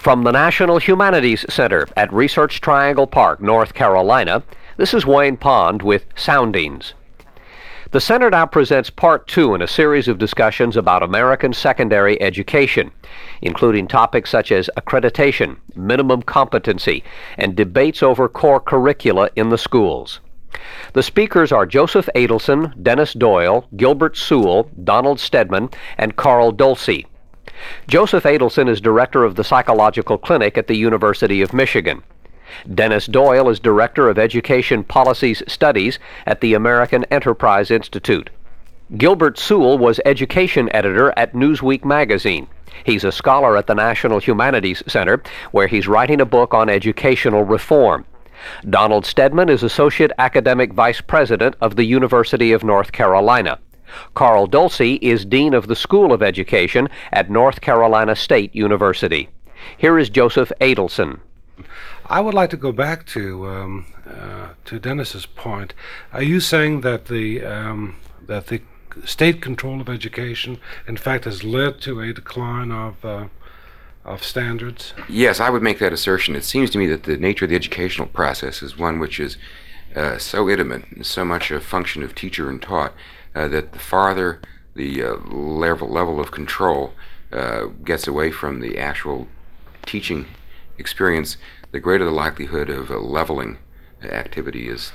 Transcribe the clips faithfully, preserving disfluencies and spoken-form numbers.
From the National Humanities Center at Research Triangle Park, North Carolina, this is Wayne Pond with Soundings. The center now presents part two in a series of discussions about American secondary education, including topics such as accreditation, minimum competency, and debates over core curricula in the schools. The speakers are Joseph Adelson, Dennis Doyle, Gilbert Sewell, Donald Stedman, and Carl Dulce. Joseph Adelson is director of the Psychological Clinic at the University of Michigan. Dennis Doyle is Director of Education Policies Studies at the American Enterprise Institute. Gilbert Sewell was Education Editor at Newsweek magazine. He's a scholar at the National Humanities Center, where he's writing a book on educational reform. Donald Stedman is Associate Academic Vice President of the University of North Carolina. Carl Dulce is Dean of the School of Education at North Carolina State University. Here is Joseph Adelson. I would like to go back to um, uh, to Dennis's point. Are you saying that the um, that the state control of education, in fact, has led to a decline of uh, of standards? Yes, I would make that assertion. It seems to me that the nature of the educational process is one which is uh, so intimate, and so much a function of teacher and taught, uh, that the farther the uh, level level of control uh, gets away from the actual teaching experience, the greater the likelihood of a leveling activity is.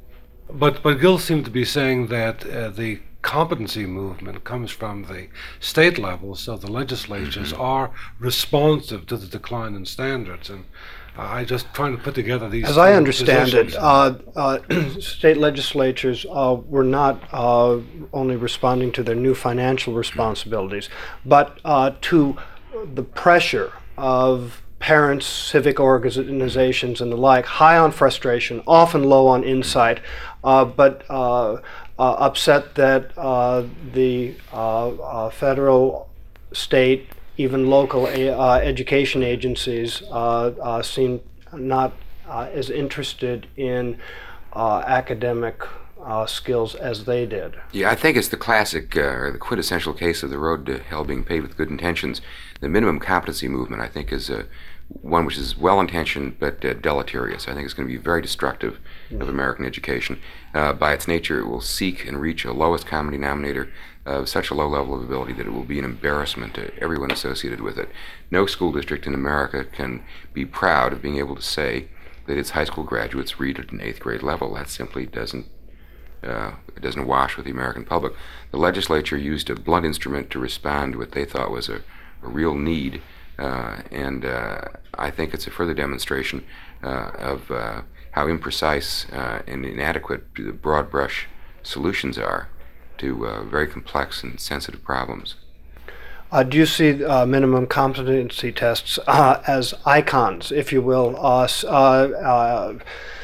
But but Gil seemed to be saying that uh, the competency movement comes from the state level, so the legislatures mm-hmm. are responsive to the decline in standards. And uh, I just trying to put together these. As I understand positions. it, uh, uh, state legislatures uh, were not uh, only responding to their new financial responsibilities, but uh, to the pressure of parents, civic organizations, and the like, high on frustration, often low on insight, uh, but uh, uh, upset that uh, the uh, uh, federal, state, even local uh, education agencies uh, uh, seem not uh, as interested in uh, academic uh, skills as they did. Yeah, I think it's the classic, uh, or the quintessential case of the road to hell being paved with good intentions. The minimum competency movement, I think, is a one which is well-intentioned but uh, deleterious. I think it's going to be very destructive of American education. Uh, by its nature, it will seek and reach a lowest common denominator of such a low level of ability that it will be an embarrassment to everyone associated with it. No school district in America can be proud of being able to say that its high school graduates read at an eighth grade level. That simply doesn't uh, it doesn't wash with the American public. The legislature used a blunt instrument to respond to what they thought was a, a real need. Uh, and uh, I think it's a further demonstration uh, of uh, how imprecise uh, and inadequate the broad brush solutions are to uh, very complex and sensitive problems. Uh, do you see uh, minimum competency tests uh, as icons, if you will, uh, uh, uh,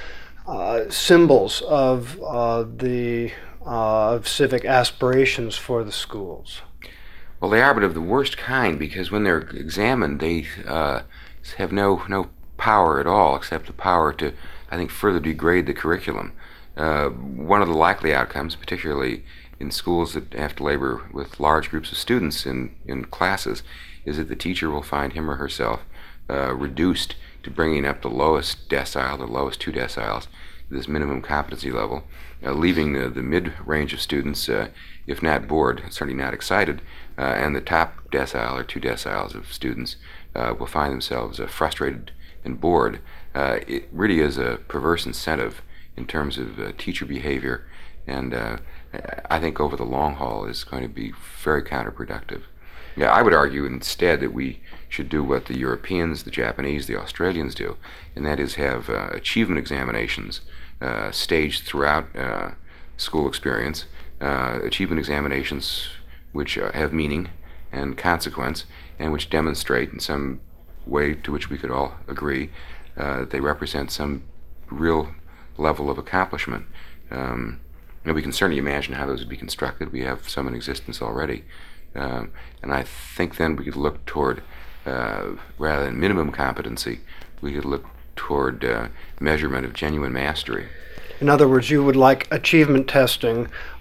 uh, symbols of uh, the uh, of civic aspirations for the schools? Well, they are, but of the worst kind, because when they're examined, they uh, have no no power at all, except the power to, I think, further degrade the curriculum. Uh, one of the likely outcomes, particularly in schools that have to labor with large groups of students in, in classes, is that the teacher will find him or herself uh, reduced to bringing up the lowest decile, the lowest two deciles, this minimum competency level, uh, leaving the, the mid-range of students, uh, if not bored, certainly not excited, uh, and the top decile or two deciles of students uh, will find themselves uh, frustrated and bored. Uh, it really is a perverse incentive in terms of uh, teacher behavior, and uh, I think over the long haul is going to be very counterproductive. Yeah, I would argue instead that we should do what the Europeans, the Japanese, the Australians do, and that is have uh, achievement examinations uh, staged throughout uh, school experience, uh, achievement examinations which uh, have meaning and consequence, and which demonstrate in some way to which we could all agree uh, that they represent some real level of accomplishment. Um, and we can certainly imagine how those would be constructed. We have some in existence already. Um, and I think then we could look toward, uh, rather than minimum competency, we could look toward uh, measurement of genuine mastery. In other words, you would like achievement testing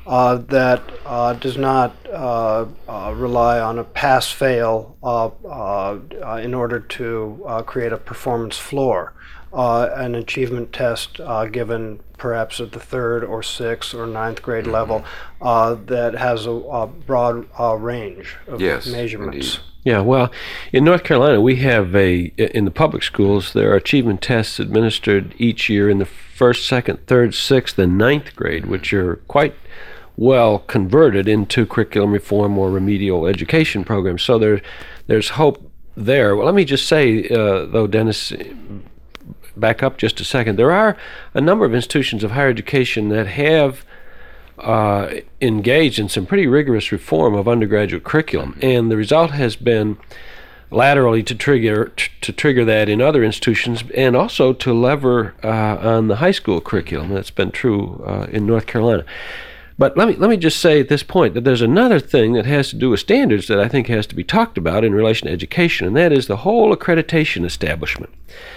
uh, that uh, does not uh, uh, rely on a pass-fail uh, uh, uh, in order to uh, create a performance floor, uh, an achievement test uh, given perhaps at the third or sixth or ninth grade mm-hmm. level uh, that has a, a broad uh, range of yes, measurements. Indeed. Yeah, well, in North Carolina, we have a, in the public schools, there are achievement tests administered each year in the first, second, third, sixth, and ninth grade, which are quite well converted into curriculum reform or remedial education programs. So there, there's hope there. Well, let me just say, uh, though, Dennis, back up just a second. There are a number of institutions of higher education that have uh, engaged in some pretty rigorous reform of undergraduate curriculum, and the result has been laterally to trigger t- to trigger that in other institutions, and also to lever uh, on the high school curriculum. That's been true uh, in North Carolina. But let me let me just say at this point that there's another thing that has to do with standards that I think has to be talked about in relation to education, and that is the whole accreditation establishment.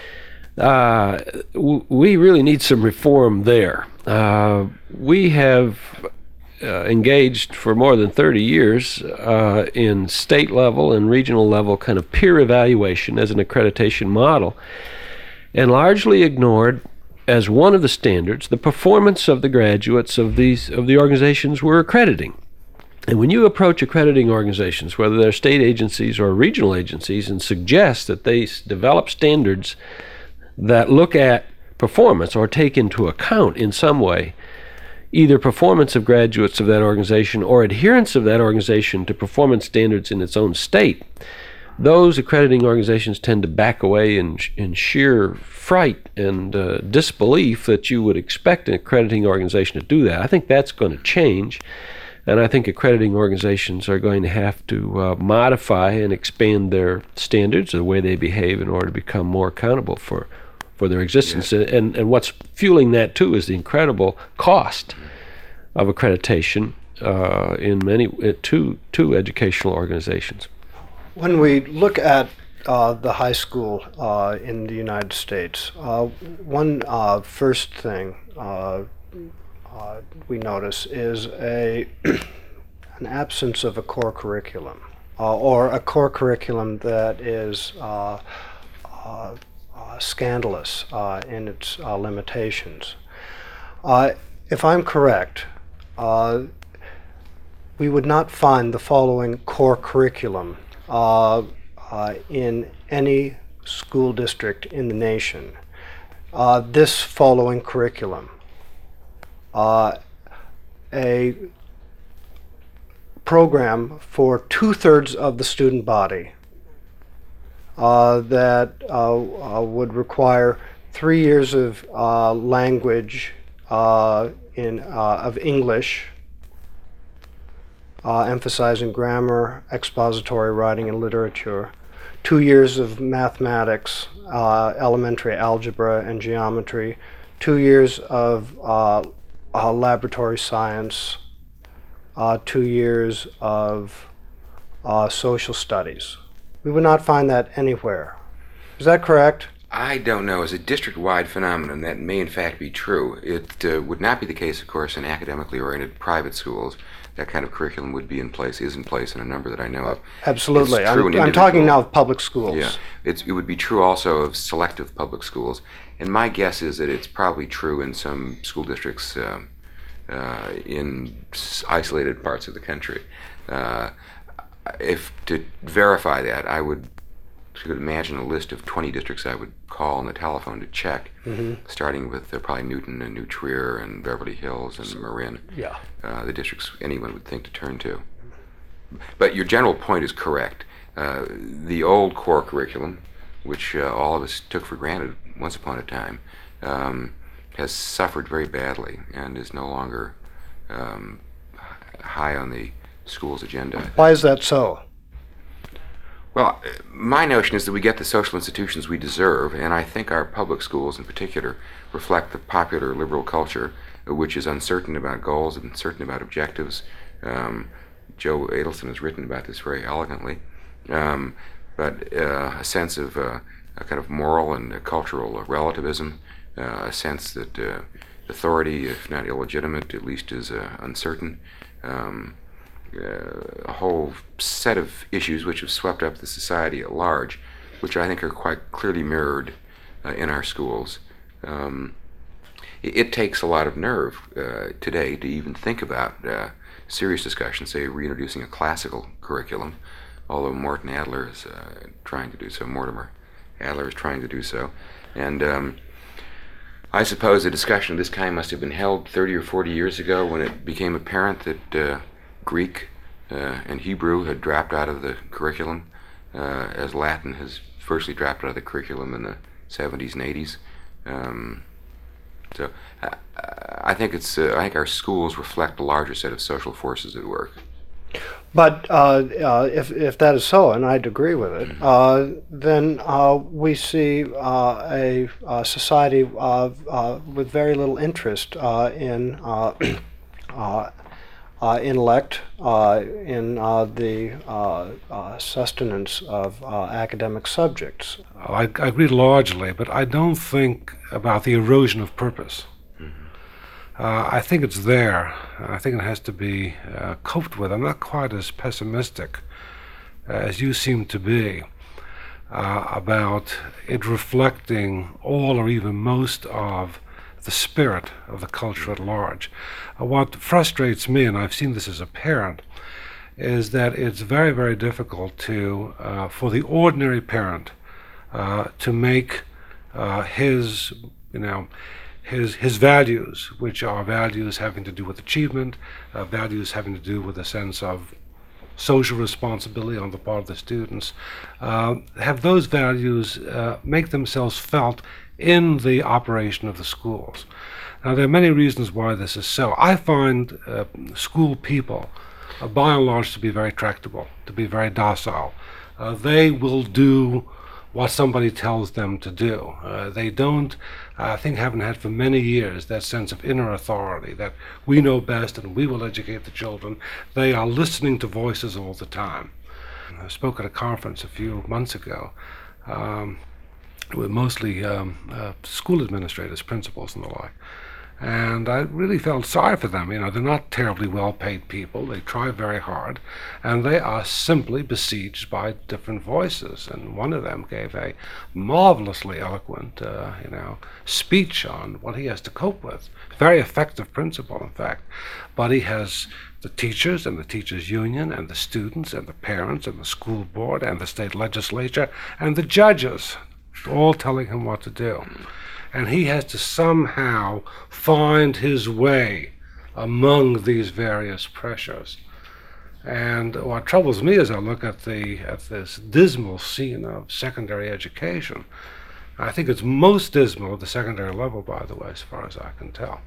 Uh, w- we really need some reform there. Uh, we have uh, engaged for more than thirty years uh, in state level and regional level kind of peer evaluation as an accreditation model, and largely ignored as one of the standards the performance of the graduates of these of the organizations we're accrediting. And when you approach accrediting organizations, whether they're state agencies or regional agencies, and suggest that they s- develop standards that look at performance or take into account in some way either performance of graduates of that organization or adherence of that organization to performance standards in its own state, those accrediting organizations tend to back away in, in sheer fright and uh, disbelief that you would expect an accrediting organization to do that. I think that's going to change, and I think accrediting organizations are going to have to uh, modify and expand their standards, the way they behave, in order to become more accountable for for their existence. Yeah. And, and what's fueling that, too, is the incredible cost of accreditation uh, in many uh, to, to educational organizations. When we look at uh, the high school uh, in the United States, uh, one uh, first thing uh, uh, we notice is a an absence of a core curriculum, uh, or a core curriculum that is uh, uh, uh, scandalous uh, in its uh, limitations. Uh, if I'm correct, uh, we would not find the following core curriculum Uh, uh, in any school district in the nation. Uh, this following curriculum. Uh, a program for two-thirds of the student body uh, that uh, uh, would require three years of uh, language uh, in uh, of English, Uh, emphasizing grammar, expository writing, and literature, two years of mathematics, uh, elementary algebra and geometry, two years of uh, uh, laboratory science, uh, two years of uh, social studies. We would not find that anywhere. Is that correct? I don't know. As a district-wide phenomenon, that may in fact be true. It uh, would not be the case, of course, in academically oriented private schools. That kind of curriculum would be in place, is in place in a number that I know of. Absolutely. I'm, I'm talking now of public schools. Yeah. It's, it would be true also of selective public schools. And my guess is that it's probably true in some school districts uh, uh, in isolated parts of the country. Uh, if to verify that, I would you could imagine a list of twenty districts I would call on the telephone to check, mm-hmm. starting with uh, probably Newton and New Trier and Beverly Hills and Marin. Yeah. Uh, the districts anyone would think to turn to. But your general point is correct. Uh, the old core curriculum, which uh, all of us took for granted once upon a time, um, has suffered very badly and is no longer um, high on the school's agenda. Why is that so? Well, my notion is that we get the social institutions we deserve, and I think our public schools in particular reflect the popular liberal culture, which is uncertain about goals and uncertain about objectives. Um, Joe Adelson has written about this very elegantly. Um, but uh, a sense of uh, a kind of moral and uh, cultural relativism, uh, a sense that uh, authority, if not illegitimate, at least is uh, uncertain. Um, uh, a whole set of issues which have swept up the society at large, which I think are quite clearly mirrored uh, in our schools. Um, it, it takes a lot of nerve uh, today to even think about uh, serious discussion, say reintroducing a classical curriculum, although Morton Adler is uh, trying to do so, Mortimer Adler is trying to do so. And um, I suppose a discussion of this kind must have been held thirty or forty years ago when it became apparent that uh, Greek uh, and Hebrew had dropped out of the curriculum, uh, as Latin has virtually dropped out of the curriculum in the seventies and eighties. Um, so uh, I think it's uh, I think our schools reflect a larger set of social forces at work. But uh, uh, if, if that is so, and I'd agree with it, uh, then uh, we see uh, a, a society uh, uh, with very little interest uh, in uh, uh, uh, intellect, uh, in uh, the uh, uh, sustenance of uh, academic subjects. I, I agree largely, but I don't think about the erosion of purpose. Uh, I think it's there. I think it has to be uh, coped with. I'm not quite as pessimistic uh, as you seem to be uh, about it reflecting all or even most of the spirit of the culture at large. Uh, what frustrates me, and I've seen this as a parent, is that it's very, very difficult to, uh, for the ordinary parent uh, to make uh, his, you know, His, his values, which are values having to do with achievement, uh, values having to do with a sense of social responsibility on the part of the students, uh, have those values uh, make themselves felt in the operation of the schools. Now, there are many reasons why this is so. I find uh, school people, uh, by and large, to be very tractable, to be very docile. Uh, they will do what somebody tells them to do. Uh, they don't, I think, haven't had for many years that sense of inner authority, that we know best and we will educate the children. They are listening to voices all the time. I spoke at a conference a few months ago um, with mostly um, uh, school administrators, principals and the like. And I really felt sorry for them. You know, they're not terribly well-paid people. They try very hard, and they are simply besieged by different voices. And one of them gave a marvelously eloquent, uh, you know, speech on what he has to cope with. Very effective principal, in fact. But he has the teachers and the teachers' union and the students and the parents and the school board and the state legislature and the judges all telling him what to do. And he has to somehow find his way among these various pressures. And what troubles me as I look at the at this dismal scene of secondary education, I think it's most dismal at the secondary level, by the way, as far as I can tell.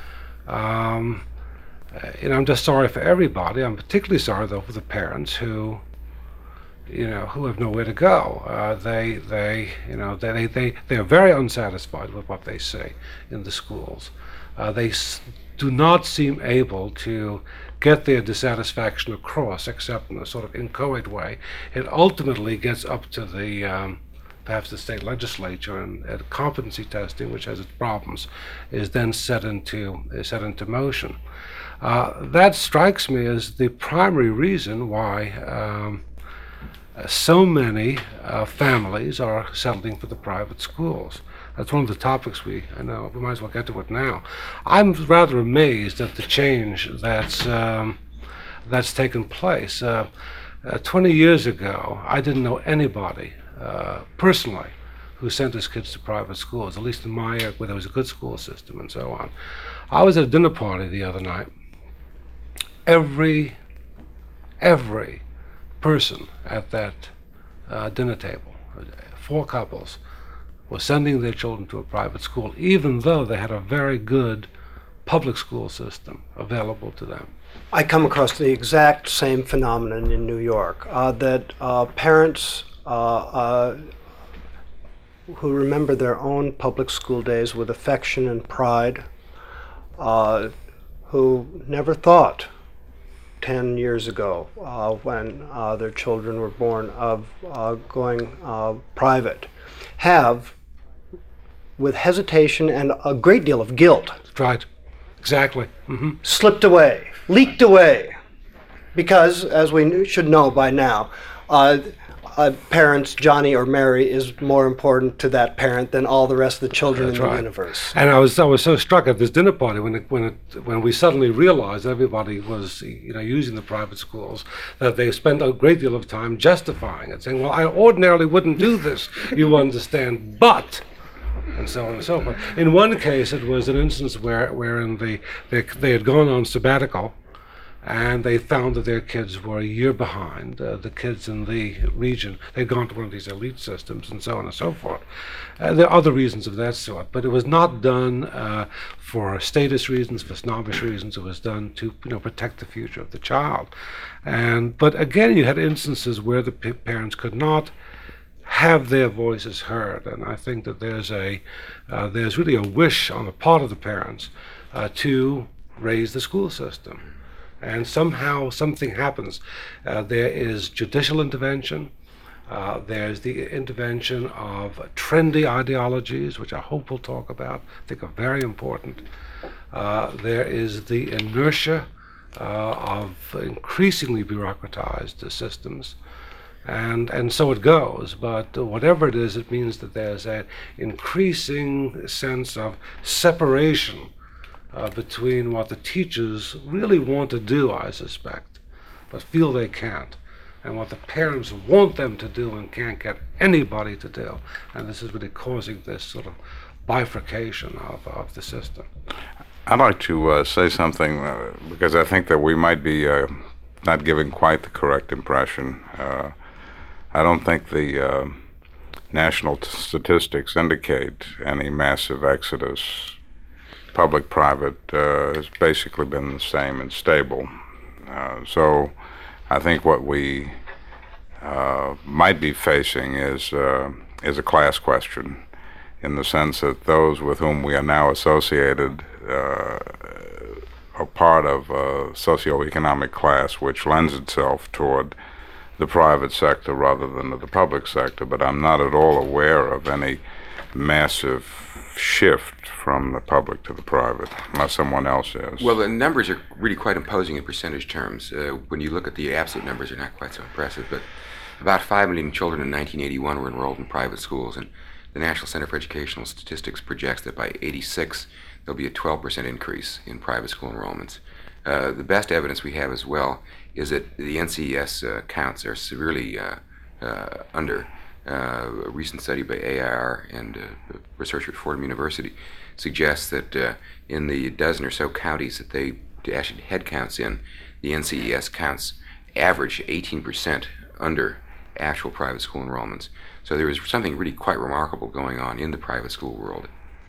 Um, you know, I'm just sorry for everybody. I'm particularly sorry, though, for the parents who you know, who have nowhere to go. Uh, they, they, you know, they, they, they, they are very unsatisfied with what they see in the schools. Uh, they s- do not seem able to get their dissatisfaction across, except in a sort of inchoate way. It ultimately gets up to the, um, perhaps the state legislature, and, and competency testing, which has its problems, is then set into, is set into motion. Uh, that strikes me as the primary reason why um, Uh, so many uh, families are settling for the private schools. That's one of the topics we, I know, we might as well get to it now. I'm rather amazed at the change that's, um, that's taken place. Uh, uh, twenty years ago, I didn't know anybody uh, personally who sent his kids to private schools, at least in my area where there was a good school system and so on. I was at a dinner party the other night. Every, every person at that uh, dinner table, four couples, were sending their children to a private school, even though they had a very good public school system available to them. I come across the exact same phenomenon in New York, uh, that uh, parents uh, uh, who remember their own public school days with affection and pride, uh, who never thought ten years ago, uh, when uh, their children were born, of uh, going uh, private, have with hesitation and a great deal of guilt. Right. Exactly. Mm-hmm. Slipped away, leaked away. Because, as we knew, should know by now, uh, uh, parents, Johnny or Mary, is more important to that parent than all the rest of the children That's in the right. universe. And I was I was so struck at this dinner party when it, when it, when we suddenly realized everybody was you know using the private schools, that they spent a great deal of time justifying it, saying, well, I ordinarily wouldn't do this, you understand, but, and so on and so forth. In one case, it was an instance where wherein they they, they had gone on sabbatical, and they found that their kids were a year behind uh, the kids in the region. They'd gone to one of these elite systems and so on and so forth. Uh, there are other reasons of that sort, but it was not done uh, for status reasons, for snobbish reasons. It was done to you know protect the future of the child. And but again, you had instances where the p- parents could not have their voices heard, and I think that there's a uh, there's really a wish on the part of the parents uh, to raise the school system. And somehow something happens. Uh, there is judicial intervention. Uh, there's the intervention of trendy ideologies, which I hope we'll talk about, I think are very important. Uh, there is the inertia uh, of increasingly bureaucratized uh, systems. And, and so it goes. But uh, whatever it is, it means that there's an increasing sense of separation Uh, between what the teachers really want to do, I suspect, but feel they can't, and what the parents want them to do and can't get anybody to do. And this is really causing this sort of bifurcation of, of the system. I'd like to uh, say something, uh, because I think that we might be uh, not giving quite the correct impression. Uh, I don't think the uh, national t- statistics indicate any massive exodus. Public-private uh, has basically been the same and stable. Uh, so I think what we uh, might be facing is uh, is a class question, in the sense that those with whom we are now associated uh, are part of a socioeconomic class which lends itself toward the private sector rather than to the public sector. But I'm not at all aware of any massive shift from the public to the private, unless someone else is. Well, the numbers are really quite imposing in percentage terms. Uh, when you look at the absolute numbers, they're not quite so impressive, but about five million children in nineteen eighty-one were enrolled in private schools, and the National Center for Educational Statistics projects that by eighty-six, there'll be a twelve percent increase in private school enrollments. Uh, the best evidence we have as well is that the N C E S uh, counts are severely uh, uh, under. Uh, a recent study by A I R and uh, research at Fordham University suggests that uh, in the dozen or so counties that they actually head counts in, the N C E S counts average eighteen percent under actual private school enrollments. So there is something really quite remarkable going on in the private school world.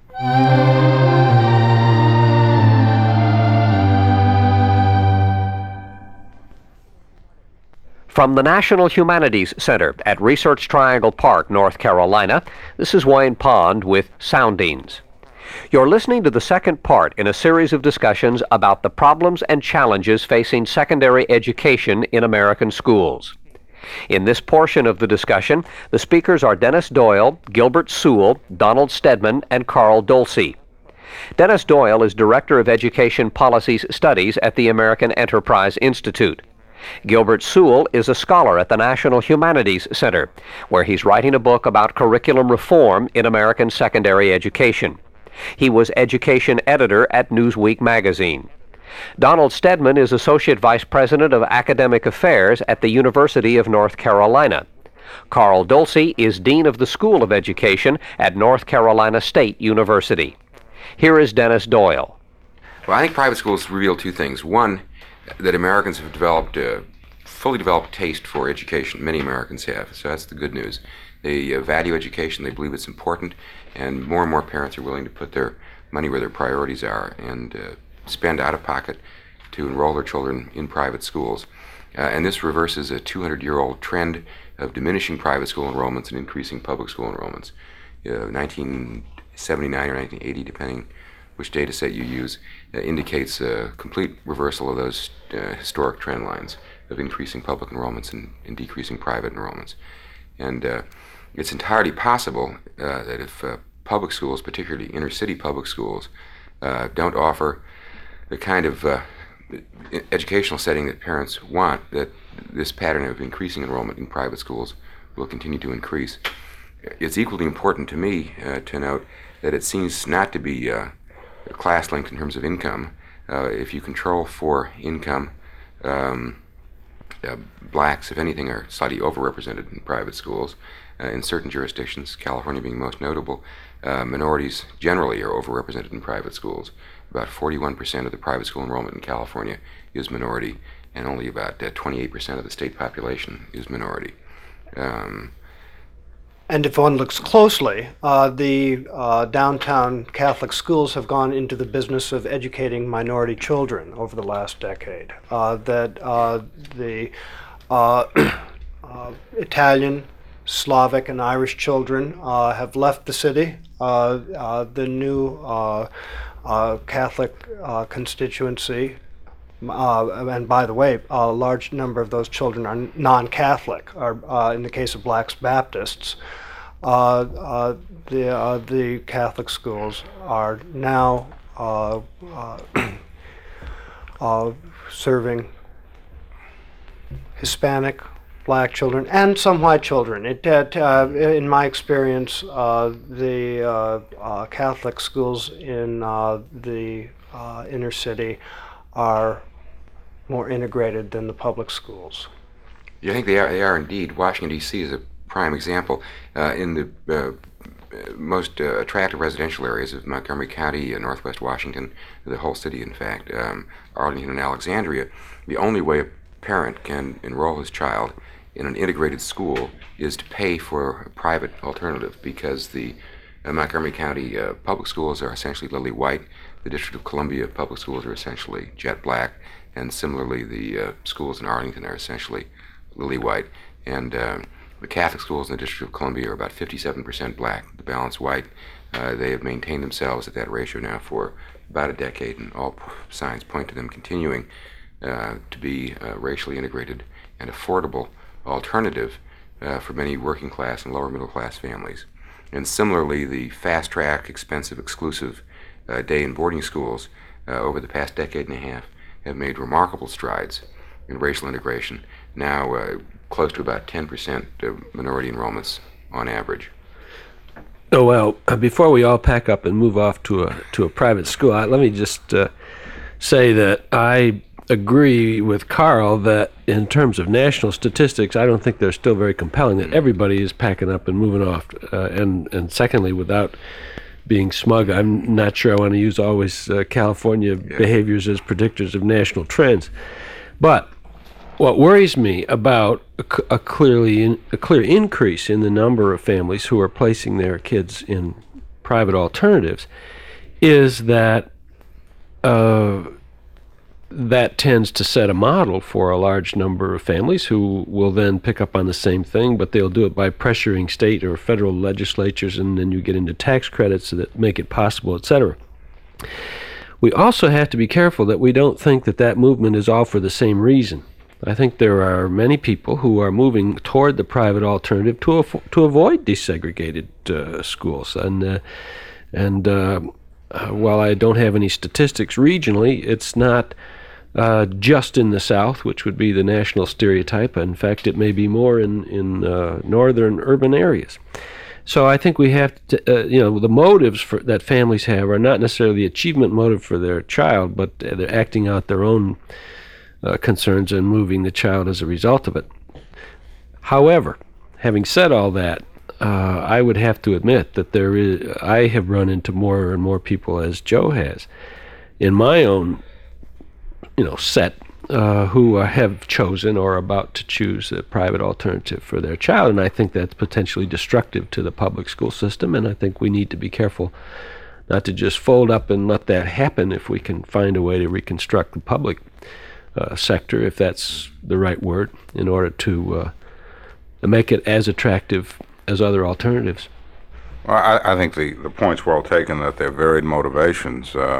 From the National Humanities Center at Research Triangle Park, North Carolina, this is Wayne Pond with Soundings. You're listening to the second part in a series of discussions about the problems and challenges facing secondary education in American schools. In this portion of the discussion, the speakers are Dennis Doyle, Gilbert Sewell, Donald Stedman, and Carl Dolce. Dennis Doyle is Director of Education Policies Studies at the American Enterprise Institute. Gilbert Sewell is a scholar at the National Humanities Center, where he's writing a book about curriculum reform in American secondary education. He was education editor at Newsweek magazine. Donald Stedman is Associate Vice President of Academic Affairs at the University of North Carolina. Carl Dolce is Dean of the School of Education at North Carolina State University. Here is Dennis Doyle. Well, I think private schools reveal two things. One, that Americans have developed a fully developed taste for education. Many Americans have, so that's the good news. They uh, value education, they believe it's important, and more and more parents are willing to put their money where their priorities are and uh, spend out of pocket to enroll their children in private schools. Uh, and this reverses a two hundred year old trend of diminishing private school enrollments and increasing public school enrollments. Uh, nineteen seventy-nine or nineteen eighty, depending which data set you use, uh, indicates a complete reversal of those uh, historic trend lines of increasing public enrollments and, and decreasing private enrollments. And uh, it's entirely possible uh, that if uh, public schools, particularly inner city public schools, uh, don't offer the kind of uh, educational setting that parents want, that this pattern of increasing enrollment in private schools will continue to increase. It's equally important to me uh, to note that it seems not to be uh, class linked in terms of income. Uh, if you control for income, um, uh, blacks, if anything, are slightly overrepresented in private schools. Uh, in certain jurisdictions, California being most notable, uh, minorities generally are overrepresented in private schools. About forty-one percent of the private school enrollment in California is minority, and only about uh, twenty-eight percent of the state population is minority. Um, And if one looks closely, uh, the uh, downtown Catholic schools have gone into the business of educating minority children over the last decade. Uh, that uh, the uh, uh, Italian, Slavic, and Irish children uh, have left the city. Uh, uh, the new uh, uh, Catholic uh, constituency, Uh, and by the way, a large number of those children are non-Catholic, or uh, in the case of Blacks Baptists. Uh, uh, the uh, the Catholic schools are now uh, uh, uh, serving Hispanic, Black children, and some white children. It, uh, in my experience, uh, the uh, uh, Catholic schools in uh, the uh, inner city are more integrated than the public schools. Yeah, I think they are, they are indeed. Washington, D C is a prime example. Uh, in the uh, most uh, attractive residential areas of Montgomery County, uh, Northwest Washington, the whole city, in fact, um, Arlington and Alexandria, the only way a parent can enroll his child in an integrated school is to pay for a private alternative, because the uh, Montgomery County uh, public schools are essentially lily white. The District of Columbia public schools are essentially jet black, and similarly the uh, schools in Arlington are essentially lily white. And uh, the Catholic schools in the District of Columbia are about fifty-seven percent black, the balance white. Uh, they have maintained themselves at that ratio now for about a decade, and all p- signs point to them continuing uh, to be uh, racially integrated and affordable alternative uh, for many working class and lower middle class families. And similarly, the fast track, expensive, exclusive uh, day and boarding schools uh, over the past decade and a half have made remarkable strides in racial integration, now uh, close to about ten percent of minority enrollments on average. Oh, well, uh, before we all pack up and move off to a to a private school, I, let me just uh, say that I agree with Carl that in terms of national statistics, I don't think they're still very compelling, that everybody is packing up and moving off. Uh, and, and secondly, without being smug, I'm not sure I want to use always uh, California yeah. behaviors as predictors of national trends. But what worries me about a, a clearly in, a clear increase in the number of families who are placing their kids in private alternatives is that uh, that tends to set a model for a large number of families who will then pick up on the same thing, but they'll do it by pressuring state or federal legislatures, and then you get into tax credits that make it possible, et cetera. We also have to be careful that we don't think that that movement is all for the same reason. I think there are many people who are moving toward the private alternative to af- to avoid desegregated uh, schools. And uh, and uh, uh, while I don't have any statistics regionally, it's not uh, just in the South, which would be the national stereotype. In fact, it may be more in in uh, northern urban areas. So I think we have to, uh, you know, the motives for, that families have are not necessarily the achievement motive for their child, but they're acting out their own Uh, concerns and moving the child as a result of it. However, having said all that, uh, I would have to admit that there is, I have run into more and more people, as Joe has, in my own, you know, set, uh, who uh, have chosen or are about to choose a private alternative for their child, and I think that's potentially destructive to the public school system, and I think we need to be careful not to just fold up and let that happen if we can find a way to reconstruct the public Uh, sector, if that's the right word, in order to uh, make it as attractive as other alternatives. Well, I, I think the, the point's well taken that there are varied motivations. Uh,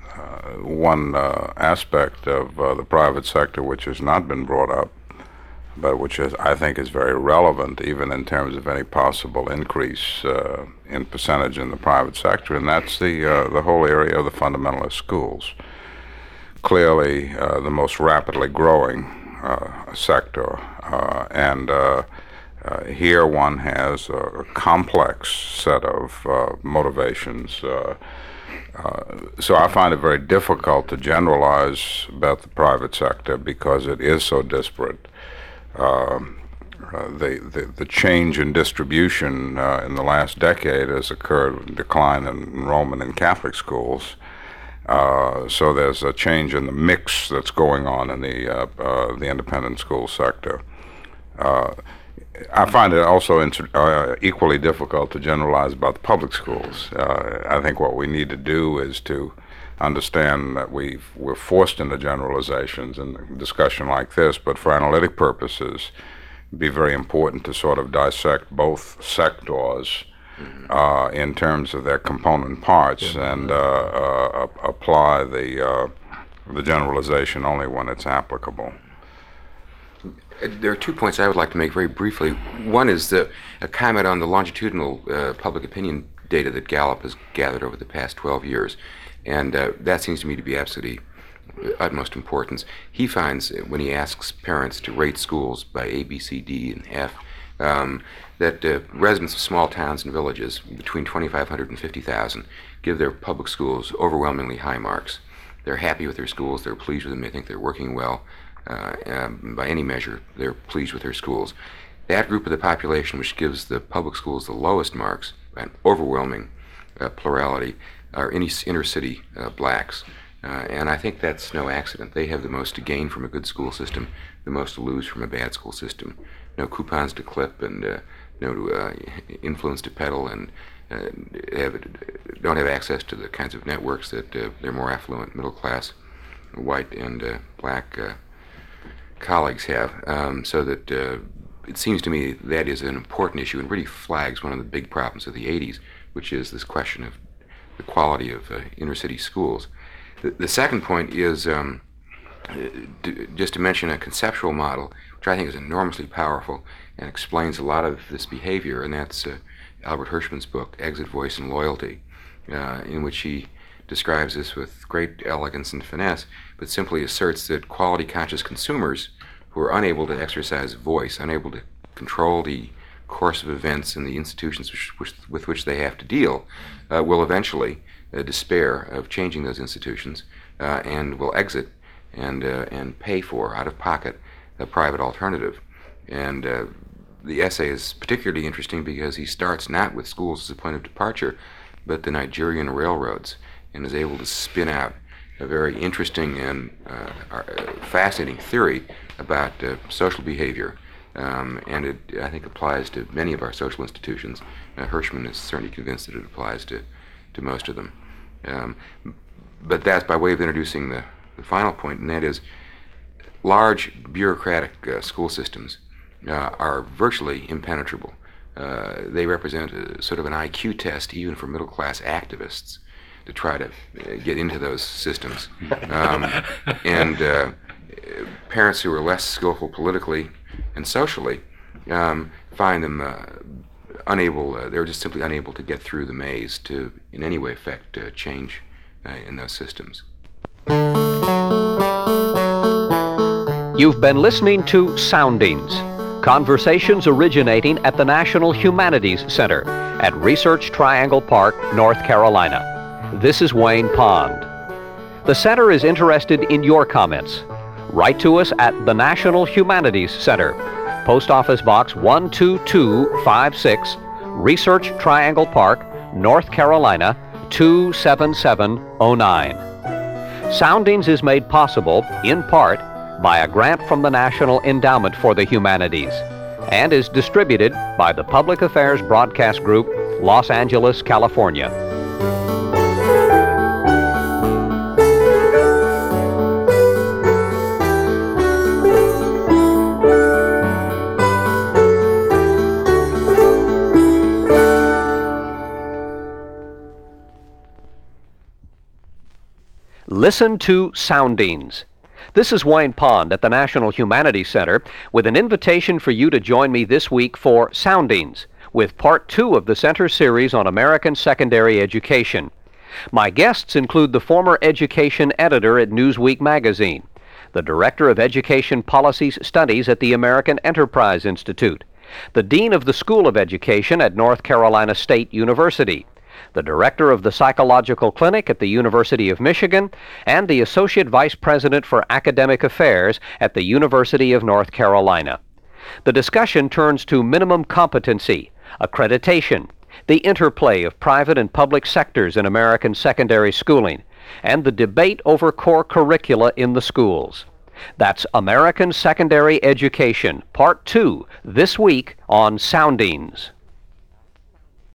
uh, one uh, aspect of uh, the private sector which has not been brought up but which is, I think is very relevant even in terms of any possible increase uh, in percentage in the private sector, and that's the, uh, the whole area of the fundamentalist schools. Clearly uh, the most rapidly growing uh, sector, uh, and uh, uh, here one has a complex set of uh, motivations. Uh, uh, so I find it very difficult to generalize about the private sector because it is so disparate. Um, uh, the, the the change in distribution uh, in the last decade has occurred, decline in enrollment in Catholic schools. Uh, so there's a change in the mix that's going on in the uh, uh, the independent school sector. Uh, I find it also inter- uh, equally difficult to generalize about the public schools. Uh, I think what we need to do is to understand that we've, we're forced into generalizations in a discussion like this, but for analytic purposes, it'd be very important to sort of dissect both sectors uh, in terms of their component parts and uh, uh, apply the, uh, the generalization only when it's applicable. There are two points I would like to make very briefly. One is the, a comment on the longitudinal uh, public opinion data that Gallup has gathered over the past twelve years. And uh, that seems to me to be absolutely utmost importance. He finds, when he asks parents to rate schools by A, B, C, D, and F, um, that uh, residents of small towns and villages between twenty-five hundred and fifty thousand give their public schools overwhelmingly high marks. They're happy with their schools, they're pleased with them, they think they're working well. Uh, um, by any measure, they're pleased with their schools. That group of the population which gives the public schools the lowest marks, an overwhelming uh, plurality, are inner, inner city uh, blacks. Uh, and I think that's no accident. They have the most to gain from a good school system, the most to lose from a bad school system. No coupons to clip and uh, no uh, influence to peddle, and uh, have, don't have access to the kinds of networks that uh, their more affluent middle class white and uh, black uh, colleagues have. Um, so that uh, it seems to me that is an important issue and really flags one of the big problems of the eighties, which is this question of the quality of uh, inner city schools. The, the second point is um, d- just to mention a conceptual model, which I think is enormously powerful and explains a lot of this behavior, and that's uh, Albert Hirschman's book, Exit, Voice, and Loyalty, uh, in which he describes this with great elegance and finesse, but simply asserts that quality-conscious consumers who are unable to exercise voice, unable to control the course of events and the institutions which, which, with which they have to deal, uh, will eventually uh, despair of changing those institutions uh, and will exit and uh, and pay for, out of pocket, a private alternative. And uh, the essay is particularly interesting because he starts not with schools as a point of departure, but the Nigerian railroads, and is able to spin out a very interesting and uh, fascinating theory about uh, social behavior. Um, and it, I think, applies to many of our social institutions. Uh, Hirschman is certainly convinced that it applies to, to most of them. Um, but that's by way of introducing the, the final point, and that is large bureaucratic uh, school systems uh, are virtually impenetrable. Uh, they represent a, sort of an I Q test even for middle-class activists to try to uh, get into those systems. Um, and uh, parents who are less skillful politically and socially um, find them uh, unable, uh, they're just simply unable to get through the maze to in any way affect uh, change uh, in those systems. You've been listening to Soundings, conversations originating at the National Humanities Center at Research Triangle Park, North Carolina. This is Wayne Pond. The center is interested in your comments. Write to us at the National Humanities Center, Post Office Box one two two five six, Research Triangle Park, North Carolina two seven seven oh nine. Soundings is made possible, in part, by a grant from the National Endowment for the Humanities and is distributed by the Public Affairs Broadcast Group, Los Angeles, California. Listen to Soundings. This is Wayne Pond at the National Humanities Center with an invitation for you to join me this week for Soundings, with part two of the Center series on American secondary education. My guests include the former education editor at Newsweek magazine, the director of Education Policies Studies at the American Enterprise Institute, the dean of the School of Education at North Carolina State University, the director of the Psychological Clinic at the University of Michigan, and the associate vice president for academic affairs at the University of North Carolina. The discussion turns to minimum competency, accreditation, the interplay of private and public sectors in American secondary schooling, and the debate over core curricula in the schools. That's American Secondary Education, Part two, this week on Soundings.